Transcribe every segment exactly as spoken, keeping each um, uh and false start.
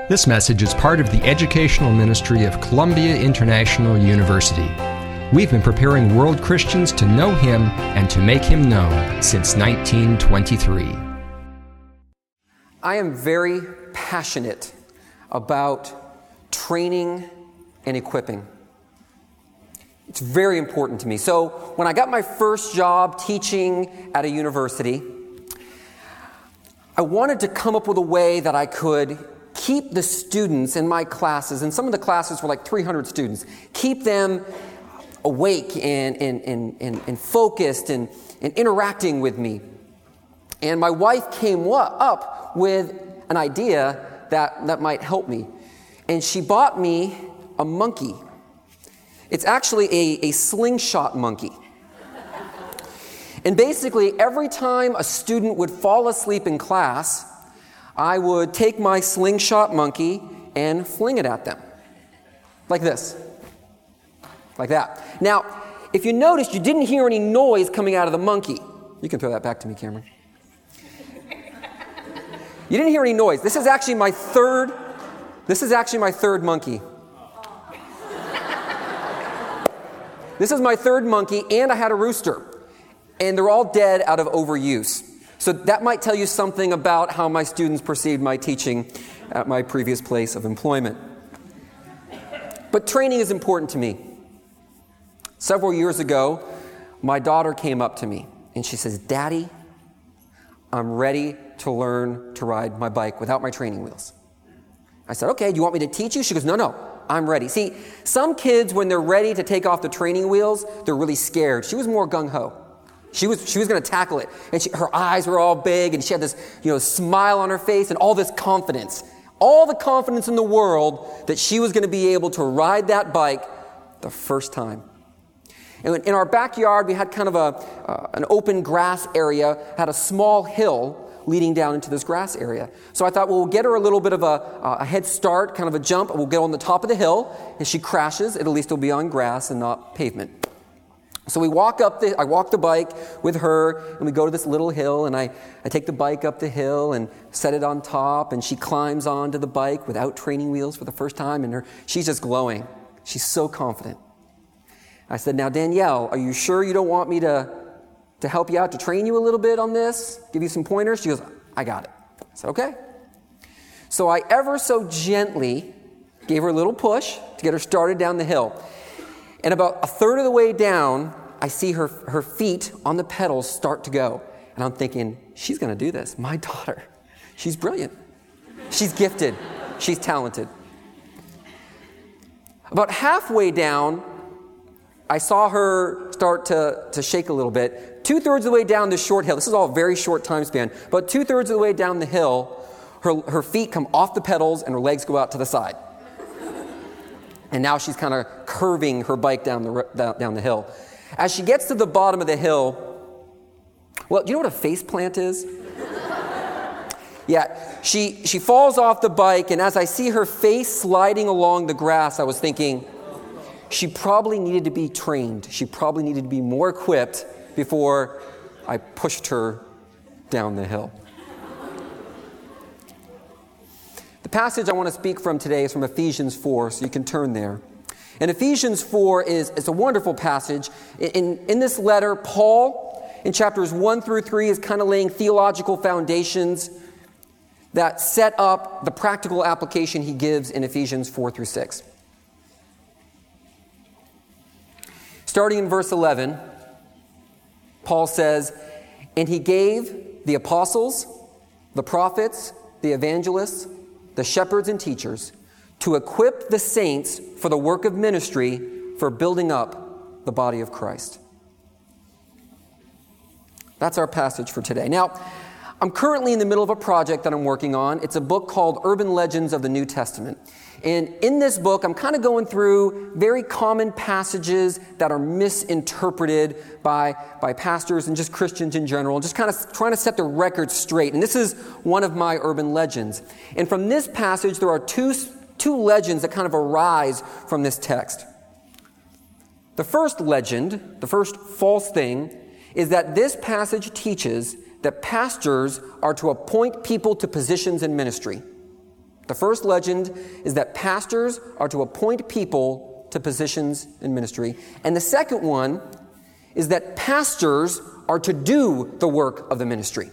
This message is part of the educational ministry of Columbia International University. We've been preparing world Christians to know Him and to make Him known since nineteen twenty-three. I am very passionate about training and equipping. It's very important to me. So when I got my first job teaching at a university, I wanted to come up with a way that I could keep the students in my classes, and some of the classes were like three hundred students, keep them awake and, and, and, and, and focused and, and interacting with me. And my wife came up with an idea that, that might help me. And she bought me a monkey. It's actually a, a slingshot monkey. And basically, every time a student would fall asleep in class, I would take my slingshot monkey and fling it at them. Like this. Like that. Now, if you noticed, you didn't hear any noise coming out of the monkey. You can throw that back to me, Cameron. You didn't hear any noise. This is actually my third, this is actually my third monkey. This is my third monkey, and I had a rooster. And they're all dead out of overuse. So that might tell you something about how my students perceived my teaching at my previous place of employment. But training is important to me. Several years ago, my daughter came up to me and she says, "Daddy, I'm ready to learn to ride my bike without my training wheels." I said, "Okay, do you want me to teach you?" She goes, "No, no, I'm ready." See, some kids, when they're ready to take off the training wheels, they're really scared. She was more gung-ho. She was she was going to tackle it. And she, her eyes were all big, and she had this, you know, smile on her face and all this confidence. All the confidence in the world that she was going to be able to ride that bike the first time. And in our backyard, we had kind of a uh, an open grass area, had a small hill leading down into this grass area. So I thought, well, we'll get her a little bit of a, a head start, kind of a jump. We'll get on the top of the hill. If she crashes, at least it'll be on grass and not pavement. So we walk up the, I walk the bike with her, and we go to this little hill, and I, I take the bike up the hill and set it on top, and she climbs onto the bike without training wheels for the first time, and her, she's just glowing. She's so confident. I said, "Now, Danielle, are you sure you don't want me to, to help you out, to train you a little bit on this, give you some pointers?" She goes, "I got it." I said, "Okay." So I ever so gently gave her a little push to get her started down the hill. And about a third of the way down, I see her, her feet on the pedals start to go. And I'm thinking, she's going to do this. My daughter. She's brilliant. She's gifted. She's talented. About halfway down, I saw her start to, to shake a little bit. Two-thirds of the way down this short hill. This is all a very short time span. But two-thirds of the way down the hill, her, her feet come off the pedals and her legs go out to the side. And now she's kind of curving her bike down the down the hill. As she gets to the bottom of the hill, well, do you know what a face plant is? Yeah, she she falls off the bike, and as I see her face sliding along the grass, I was thinking, she probably needed to be trained. She probably needed to be more equipped before I pushed her down the hill. The passage I want to speak from today is from Ephesians four, so you can turn there. And Ephesians four is, is a wonderful passage. In, in this letter, Paul, in chapters one through three, is kind of laying theological foundations that set up the practical application he gives in Ephesians four through six. Starting in verse eleven, Paul says, "And he gave the apostles, the prophets, the evangelists, the shepherds and teachers, to equip the saints for the work of ministry, for building up the body of Christ." That's our passage for today. Now, I'm currently in the middle of a project that I'm working on. It's a book called Urban Legends of the New Testament. And in this book, I'm kind of going through very common passages that are misinterpreted by, by pastors and just Christians in general, just kind of trying to set the record straight. And this is one of my urban legends. And from this passage, there are two, two legends that kind of arise from this text. The first legend, the first false thing, is that this passage teaches that pastors are to appoint people to positions in ministry. The first legend is that pastors are to appoint people to positions in ministry. And the second one is that pastors are to do the work of the ministry.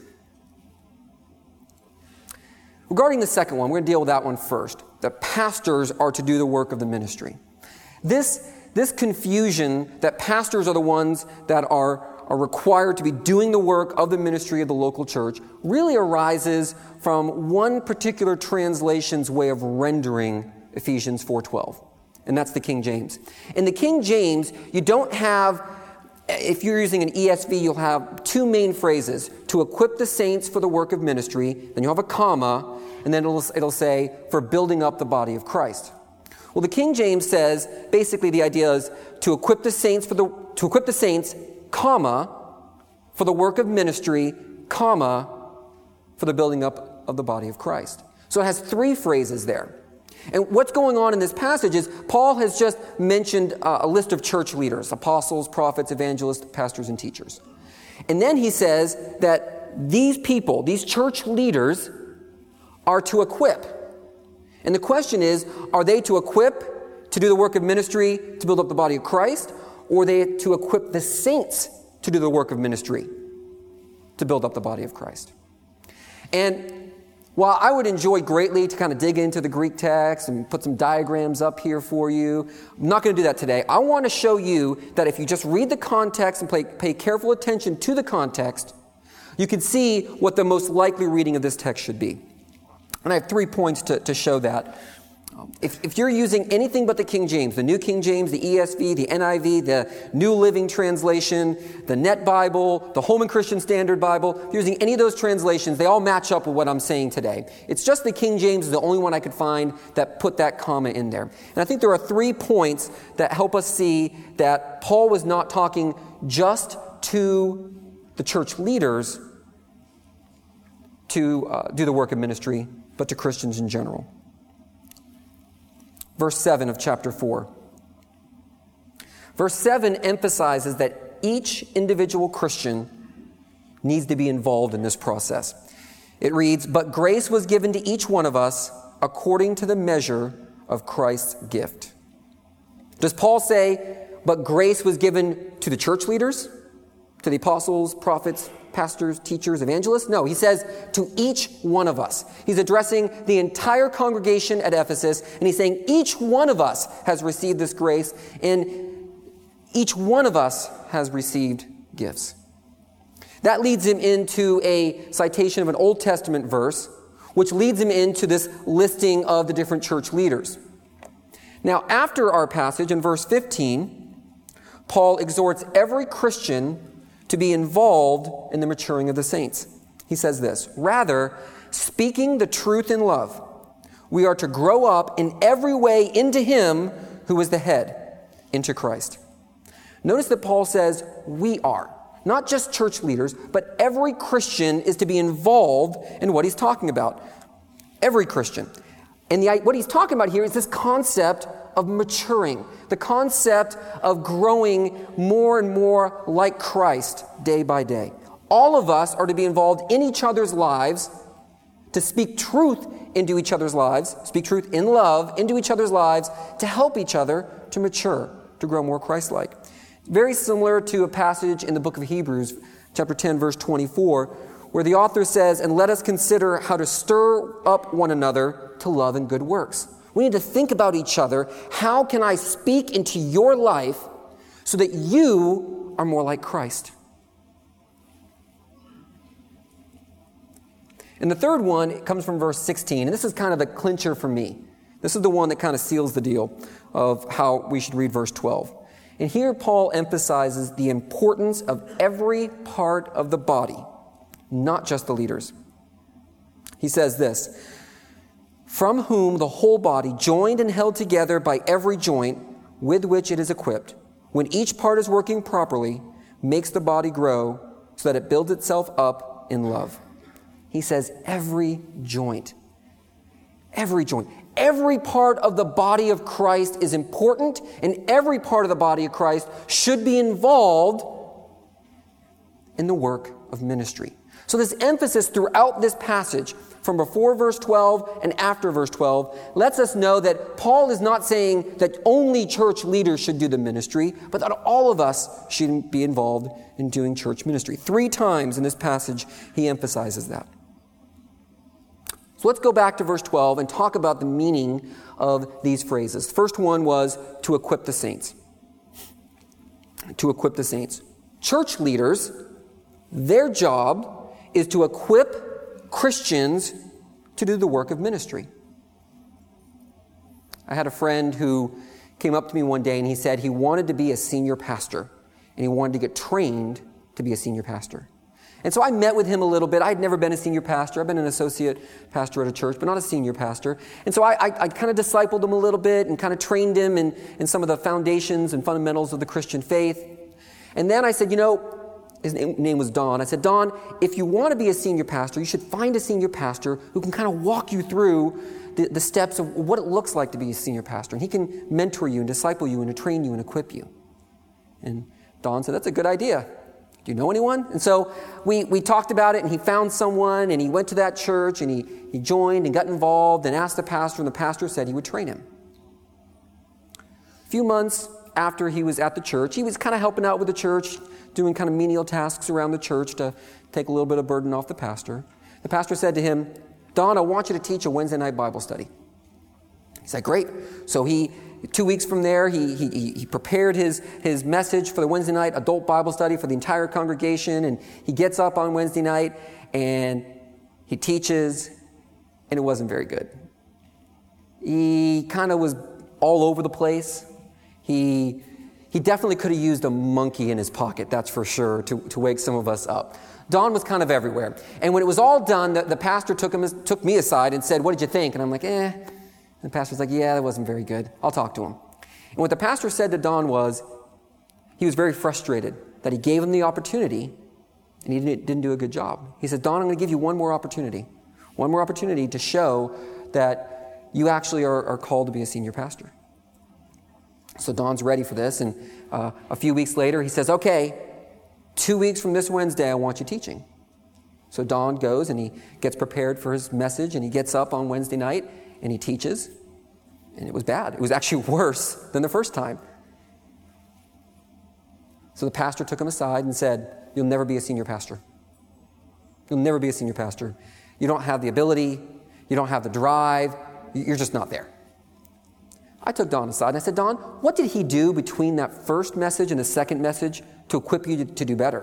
Regarding the second one, we're going to deal with that one first. That pastors are to do the work of the ministry. This, this confusion that pastors are the ones that are are required to be doing the work of the ministry of the local church really arises from one particular translation's way of rendering Ephesians four twelve, and that's the King James. In the King James, you don't have, if you're using an E S V, you'll have two main phrases: to equip the saints for the work of ministry, then you'll have a comma, and then it'll, it'll say, for building up the body of Christ. Well, the King James says, basically the idea is to equip the saints for the, to equip the saints, comma, for the work of ministry, comma, for the building up of the body of Christ. So it has three phrases there. And what's going on in this passage is Paul has just mentioned uh, a list of church leaders: apostles, prophets, evangelists, pastors, and teachers. And then he says that these people, these church leaders, are to equip. And the question is, are they to equip to do the work of ministry to build up the body of Christ, or are they to equip the saints to do the work of ministry to build up the body of Christ? And while I would enjoy greatly to kind of dig into the Greek text and put some diagrams up here for you, I'm not going to do that today. I want to show you that if you just read the context and pay, pay careful attention to the context, you can see what the most likely reading of this text should be. And I have three points to, to show that. If, if you're using anything but the King James, the New King James, the E S V, the N I V, the New Living Translation, the Net Bible, the Holman Christian Standard Bible, if you're using any of those translations, they all match up with what I'm saying today. It's just the King James is the only one I could find that put that comma in there. And I think there are three points that help us see that Paul was not talking just to the church leaders to uh, do the work of ministry, but to Christians in general. Verse seven of chapter four. Verse seven emphasizes that each individual Christian needs to be involved in this process. It reads, "But grace was given to each one of us according to the measure of Christ's gift." Does Paul say, but grace was given to the church leaders, to the apostles, prophets, pastors, teachers, evangelists? No, he says to each one of us. He's addressing the entire congregation at Ephesus, and he's saying each one of us has received this grace, and each one of us has received gifts. That leads him into a citation of an Old Testament verse, which leads him into this listing of the different church leaders. Now, after our passage in verse fifteen, Paul exhorts every Christian to be involved in the maturing of the saints. He says this, "Rather, speaking the truth in love, we are to grow up in every way into Him who is the head, into Christ." Notice that Paul says we are. Not just church leaders, but every Christian is to be involved in what he's talking about. Every Christian. And the, what he's talking about here is this concept of maturing, the concept of growing more and more like Christ day by day. All of us are to be involved in each other's lives, to speak truth into each other's lives, speak truth in love into each other's lives, to help each other to mature, to grow more Christ-like. Very similar to a passage in the book of Hebrews, chapter ten, verse twenty-four, where the author says, "And let us consider how to stir up one another to love and good works." We need to think about each other. How can I speak into your life so that you are more like Christ? And the third one, it comes from verse sixteen, and this is kind of the clincher for me. This is the one that kind of seals the deal of how we should read verse twelve. And here Paul emphasizes the importance of every part of the body, not just the leaders. He says this, "From whom the whole body, joined and held together by every joint with which it is equipped, when each part is working properly, makes the body grow so that it builds itself up in love." He says every joint. Every joint. Every part of the body of Christ is important, and every part of the body of Christ should be involved in the work of ministry. So this emphasis throughout this passage, from before verse twelve and after verse twelve lets us know that Paul is not saying that only church leaders should do the ministry, but that all of us should be involved in doing church ministry. Three times in this passage, he emphasizes that. So let's go back to verse twelve and talk about the meaning of these phrases. The first one was to equip the saints. To equip the saints. Church leaders, their job is to equip Christians to do the work of ministry. I had a friend who came up to me one day and he said he wanted to be a senior pastor and he wanted to get trained to be a senior pastor. And so I met with him a little bit. I'd never been a senior pastor. I've been an associate pastor at a church, but not a senior pastor. And so I, I, I kind of discipled him a little bit and kind of trained him in, in some of the foundations and fundamentals of the Christian faith. And then I said, you know, his name was Don. I said, Don, if you want to be a senior pastor, you should find a senior pastor who can kind of walk you through the, the steps of what it looks like to be a senior pastor. And he can mentor you and disciple you and train you and equip you. And Don said, that's a good idea. Do you know anyone? And so we, we talked about it, and he found someone, and he went to that church, and he, he joined and got involved and asked the pastor, and the pastor said he would train him. A few months after he was at the church, he was kind of helping out with the church, doing kind of menial tasks around the church to take a little bit of burden off the pastor. The pastor said to him, Don, I want you to teach a Wednesday night Bible study. He said, great. So he, two weeks from there, he, he, he prepared his, his message for the Wednesday night adult Bible study for the entire congregation, and he gets up on Wednesday night, and he teaches, and it wasn't very good. He kind of was all over the place. He He definitely could have used a monkey in his pocket, that's for sure, to, to wake some of us up. Don was kind of everywhere. And when it was all done, the, the pastor took him took me aside and said, what did you think? And I'm like, eh. And the pastor's like, yeah, that wasn't very good. I'll talk to him. And what the pastor said to Don was, he was very frustrated that he gave him the opportunity and he didn't, didn't do a good job. He said, Don, I'm going to give you one more opportunity. One more opportunity to show that you actually are, are called to be a senior pastor. So Don's ready for this, and uh, a few weeks later, he says, okay, two weeks from this Wednesday, I want you teaching. So Don goes, and he gets prepared for his message, and he gets up on Wednesday night, and he teaches, and it was bad. It was actually worse than the first time. So the pastor took him aside and said, you'll never be a senior pastor. You'll never be a senior pastor. You don't have the ability. You don't have the drive. You're just not there. I took Don aside and I said, Don, what did he do between that first message and the second message to equip you to, to do better?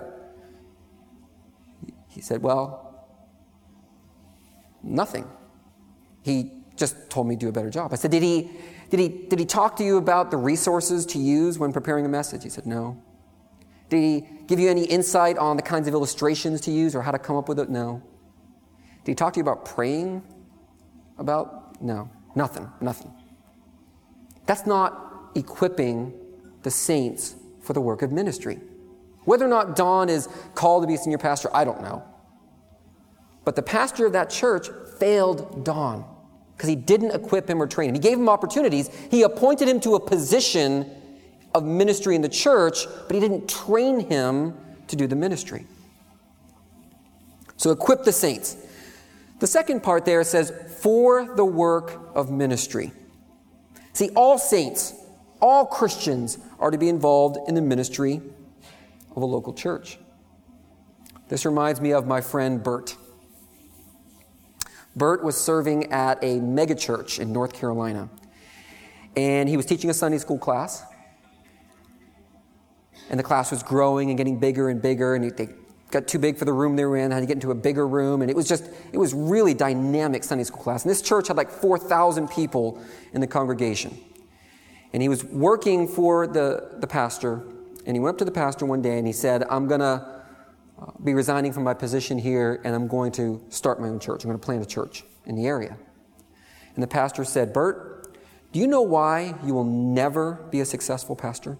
He said, well, nothing. He just told me to do a better job. I said, did he, did he, did he talk to you about the resources to use when preparing a message? He said, no. Did he give you any insight on the kinds of illustrations to use or how to come up with it? No. Did he talk to you about praying about? No. Nothing. Nothing. That's not equipping the saints for the work of ministry. Whether or not Don is called to be a senior pastor, I don't know. But the pastor of that church failed Don because he didn't equip him or train him. He gave him opportunities. He appointed him to a position of ministry in the church, but he didn't train him to do the ministry. So equip the saints. The second part there says, for the work of ministry. See, all saints, all Christians are to be involved in the ministry of a local church. This reminds me of my friend Bert. Bert was serving at a megachurch in North Carolina, and he was teaching a Sunday school class, and the class was growing and getting bigger and bigger, and they got too big for the room they were in, had to get into a bigger room, and it was just, it was really dynamic Sunday school class. And this church had like four thousand people in the congregation. And he was working for the, the pastor, and he went up to the pastor one day and he said, I'm going to be resigning from my position here, and I'm going to start my own church. I'm going to plant a church in the area. And the pastor said, Bert, do you know why you will never be a successful pastor?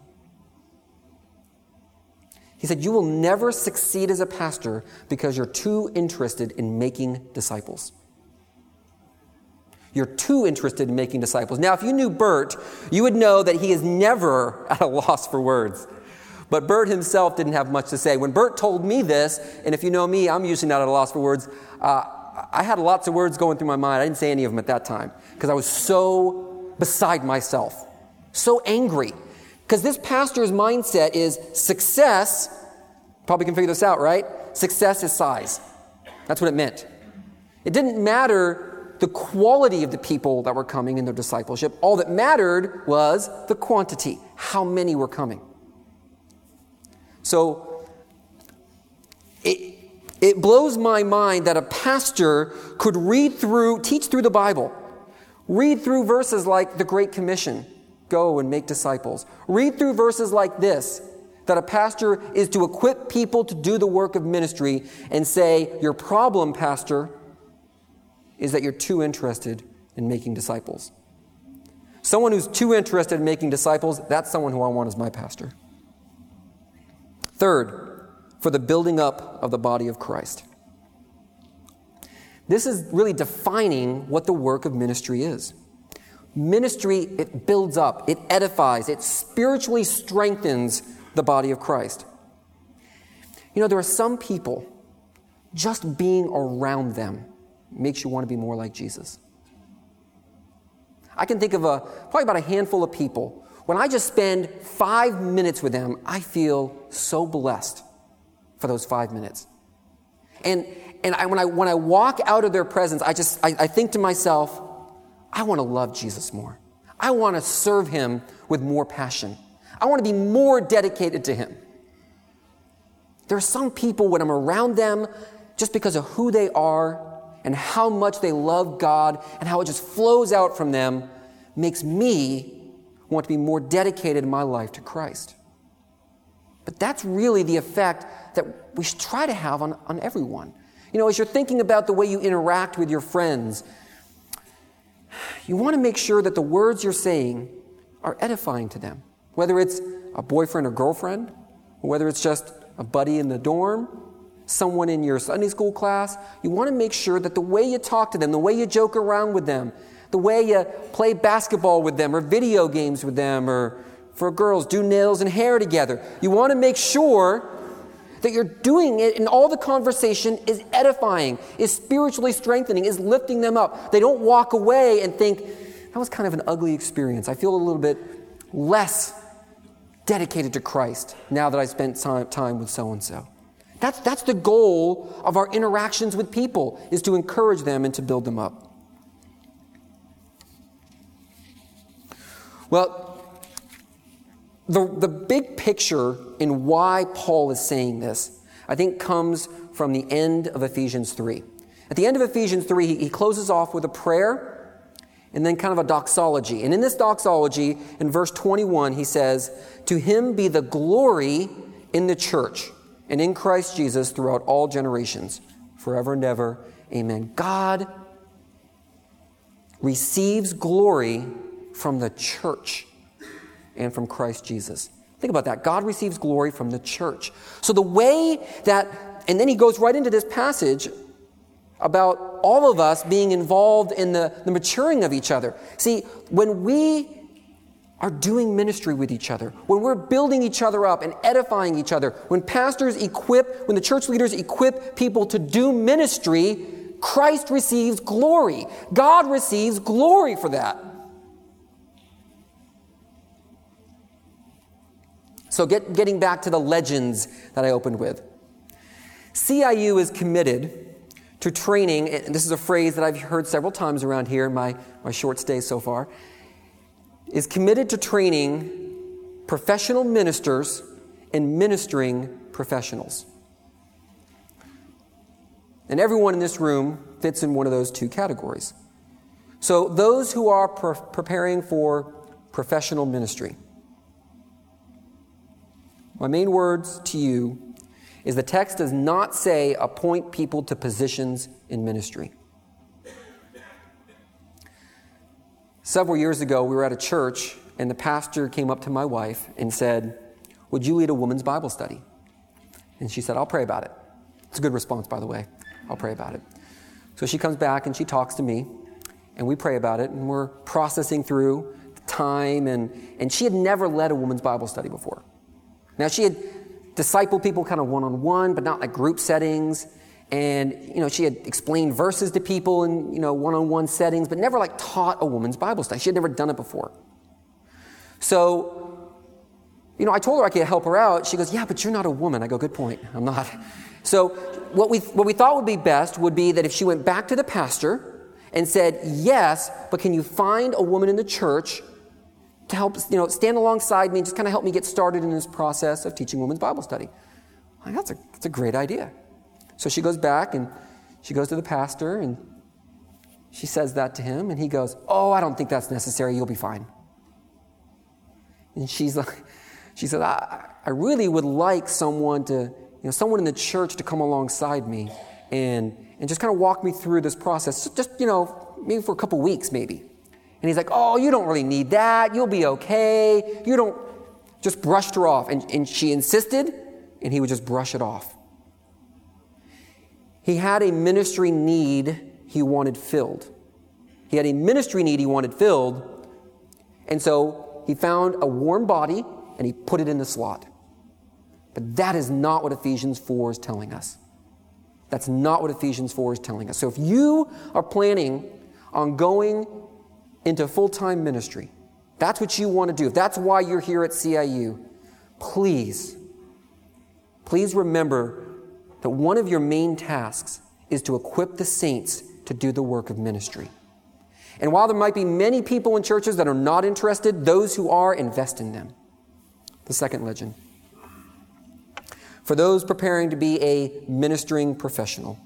He said, you will never succeed as a pastor because you're too interested in making disciples. You're too interested in making disciples. Now, if you knew Bert, you would know that he is never at a loss for words. But Bert himself didn't have much to say. When Bert told me this, and if you know me, I'm usually not at a loss for words, uh, I, I had lots of words going through my mind. I didn't say any of them at that time because I was so beside myself, so angry. Because this pastor's mindset is success, probably can figure this out, right? Success is size. That's what it meant. It didn't matter the quality of the people that were coming in their discipleship. All that mattered was the quantity, how many were coming. So it, it blows my mind that a pastor could read through, teach through the Bible, read through verses like the Great Commission, go and make disciples. Read through verses like this, that a pastor is to equip people to do the work of ministry and say, your problem, pastor, is that you're too interested in making disciples. Someone who's too interested in making disciples, that's someone who I want as my pastor. Third, for the building up of the body of Christ. This is really defining what the work of ministry is. Ministry, it builds up, it edifies, it spiritually strengthens the body of Christ. You know, there are some people, just being around them makes you want to be more like Jesus. I can think of a probably about a handful of people. When I just spend five minutes with them, I feel so blessed for those five minutes. And and I, when I when I walk out of their presence, I just I, I think to myself, I want to love Jesus more. I want to serve him with more passion. I want to be more dedicated to him. There are some people when I'm around them, just because of who they are and how much they love God and how it just flows out from them, makes me want to be more dedicated in my life to Christ. But that's really the effect that we should try to have on, on everyone. You know, as you're thinking about the way you interact with your friends, you want to make sure that the words you're saying are edifying to them. Whether it's a boyfriend or girlfriend, or whether it's just a buddy in the dorm, someone in your Sunday school class, you want to make sure that the way you talk to them, the way you joke around with them, the way you play basketball with them or video games with them, or for girls, do nails and hair together. You want to make sure that you're doing it and all the conversation is edifying, is spiritually strengthening, is lifting them up. They don't walk away and think, that was kind of an ugly experience. I feel a little bit less dedicated to Christ now that I spent time, time with so-and-so. That's, that's the goal of our interactions with people, is to encourage them and to build them up. Well, the, the big picture in why Paul is saying this, I think, comes from the end of Ephesians three. At the end of Ephesians three, he, he closes off with a prayer and then kind of a doxology. And in this doxology, in verse twenty-one, he says, "To him be the glory in the church and in Christ Jesus throughout all generations, forever and ever. Amen." God receives glory from the church and from Christ Jesus. Think about that. God receives glory from the church. So the way that, and then he goes right into this passage about all of us being involved in the, the maturing of each other. See, when we are doing ministry with each other, when we're building each other up and edifying each other, when pastors equip, when the church leaders equip people to do ministry, Christ receives glory. God receives glory for that. So get, getting back to the legends that I opened with. C I U is committed to training, and this is a phrase that I've heard several times around here in my, my short stay so far, is committed to training professional ministers and ministering professionals. And everyone in this room fits in one of those two categories. So those who are pre- preparing for professional ministry, my main words to you is the text does not say appoint people to positions in ministry. Several years ago, we were at a church, and the pastor came up to my wife and said, "Would you lead a women's Bible study?" And she said, "I'll pray about it." It's a good response, by the way. I'll pray about it. So she comes back and she talks to me, and we pray about it, and we're processing through time, and, and she had never led a women's Bible study before. Now, she had discipled people kind of one-on-one, but not like group settings. And, you know, she had explained verses to people in, you know, one-on-one settings, but never, like, taught a woman's Bible study. She had never done it before. So, you know, I told her I could help her out. She goes, yeah, but you're not a woman. I go, good point. I'm not. So what we what we thought would be best would be that if she went back to the pastor and said, yes, but can you find a woman in the church to help, you know, stand alongside me and just kind of help me get started in this process of teaching women's Bible study? Like, that's a, that's a great idea. So she goes back and she goes to the pastor and she says that to him, and he goes, oh, I don't think that's necessary. You'll be fine. And she's like, she said, I, I really would like someone to, you know, someone in the church to come alongside me and, and just kind of walk me through this process. Just, you know, maybe for a couple weeks, maybe. And he's like, oh, you don't really need that. You'll be okay. You don't, just brushed her off. And, and she insisted, and he would just brush it off. He had a ministry need he wanted filled. He had a ministry need he wanted filled. And so he found a warm body and he put it in the slot. But that is not what Ephesians four is telling us. That's not what Ephesians four is telling us. So if you are planning on going into full-time ministry, that's what you want to do, if that's why you're here at C I U, please, please remember that one of your main tasks is to equip the saints to do the work of ministry. And while there might be many people in churches that are not interested, those who are, invest in them. The second legend. For those preparing to be a ministering professional,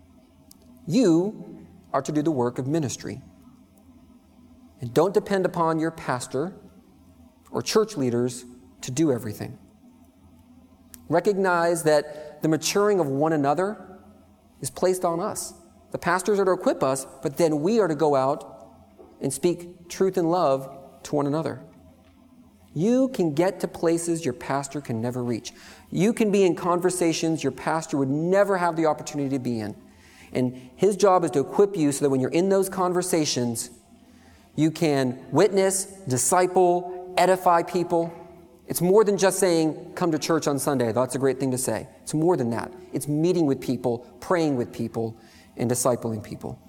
you are to do the work of ministry. And don't depend upon your pastor or church leaders to do everything. Recognize that the maturing of one another is placed on us. The pastors are to equip us, but then we are to go out and speak truth and love to one another. You can get to places your pastor can never reach. You can be in conversations your pastor would never have the opportunity to be in. And his job is to equip you so that when you're in those conversations, you can witness, disciple, edify people. It's more than just saying, come to church on Sunday. That's a great thing to say. It's more than that. It's meeting with people, praying with people, and discipling people.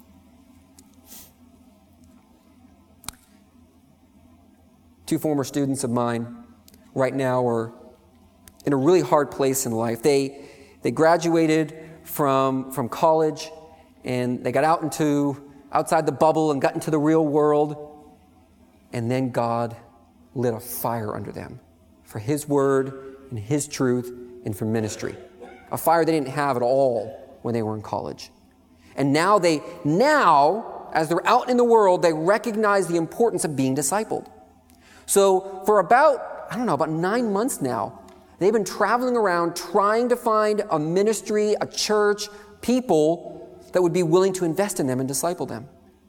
Two former students of mine right now are in a really hard place in life. They they graduated from from college and they got out into outside the bubble and got into the real world, and then God lit a fire under them for His word and His truth and for ministry. A fire they didn't have at all when they were in college. And now they now as they're out in the world, they recognize the importance of being discipled. So for about, I don't know, about nine months now, they've been traveling around trying to find a ministry, a church, people that would be willing to invest in them and disciple them.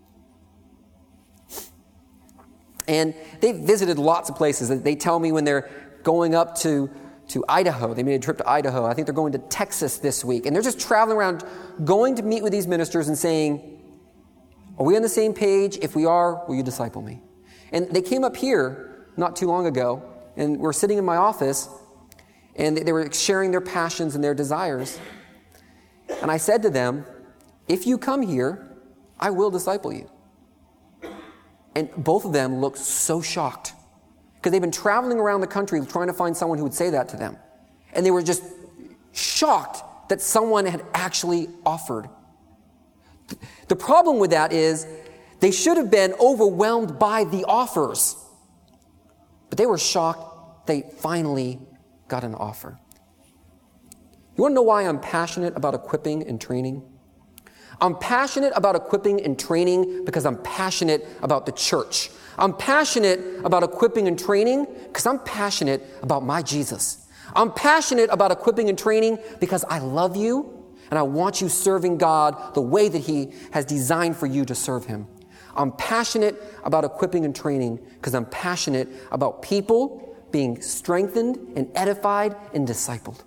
And they've visited lots of places. They tell me when they're going up to, to Idaho, they made a trip to Idaho. I think they're going to Texas this week. And they're just traveling around, going to meet with these ministers and saying, are we on the same page? If we are, will you disciple me? And they came up here not too long ago, and we're sitting in my office, and they were sharing their passions and their desires. And I said to them, if you come here, I will disciple you. And both of them looked so shocked, because they've been traveling around the country trying to find someone who would say that to them. And they were just shocked that someone had actually offered. The problem with that is they should have been overwhelmed by the offers. But they were shocked they finally got an offer. You want to know why I'm passionate about equipping and training? I'm passionate about equipping and training because I'm passionate about the church. I'm passionate about equipping and training because I'm passionate about my Jesus. I'm passionate about equipping and training because I love you and I want you serving God the way that He has designed for you to serve Him. I'm passionate about equipping and training because I'm passionate about people being strengthened and edified and discipled.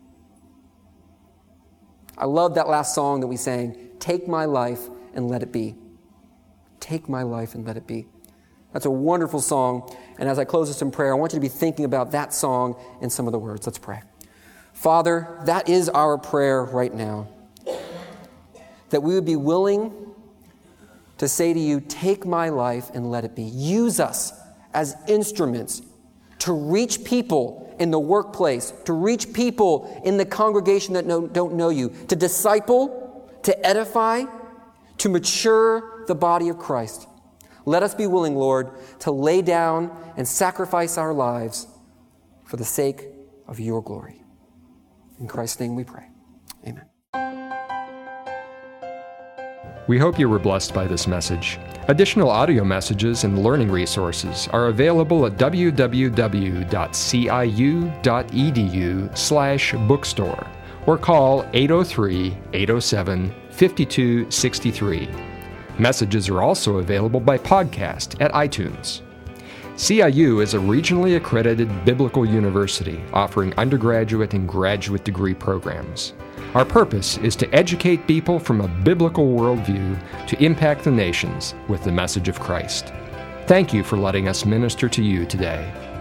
I love that last song that we sang, Take My Life and Let It Be. Take my life and let it be. That's a wonderful song. And as I close this in prayer, I want you to be thinking about that song and some of the words. Let's pray. Father, that is our prayer right now. that we would be willing to say to you, take my life and let it be. Use us as instruments to reach people in the workplace, to reach people in the congregation that know, don't know you, to disciple, to edify, to mature the body of Christ. Let us be willing, Lord, to lay down and sacrifice our lives for the sake of your glory. In Christ's name we pray. Amen. We hope you were blessed by this message. Additional audio messages and learning resources are available at w w w dot c i u dot e d u slash bookstore or call eight oh three, eight oh seven, five two six three. Messages are also available by podcast at iTunes. C I U is a regionally accredited biblical university offering undergraduate and graduate degree programs. Our purpose is to educate people from a biblical worldview to impact the nations with the message of Christ. Thank you for letting us minister to you today.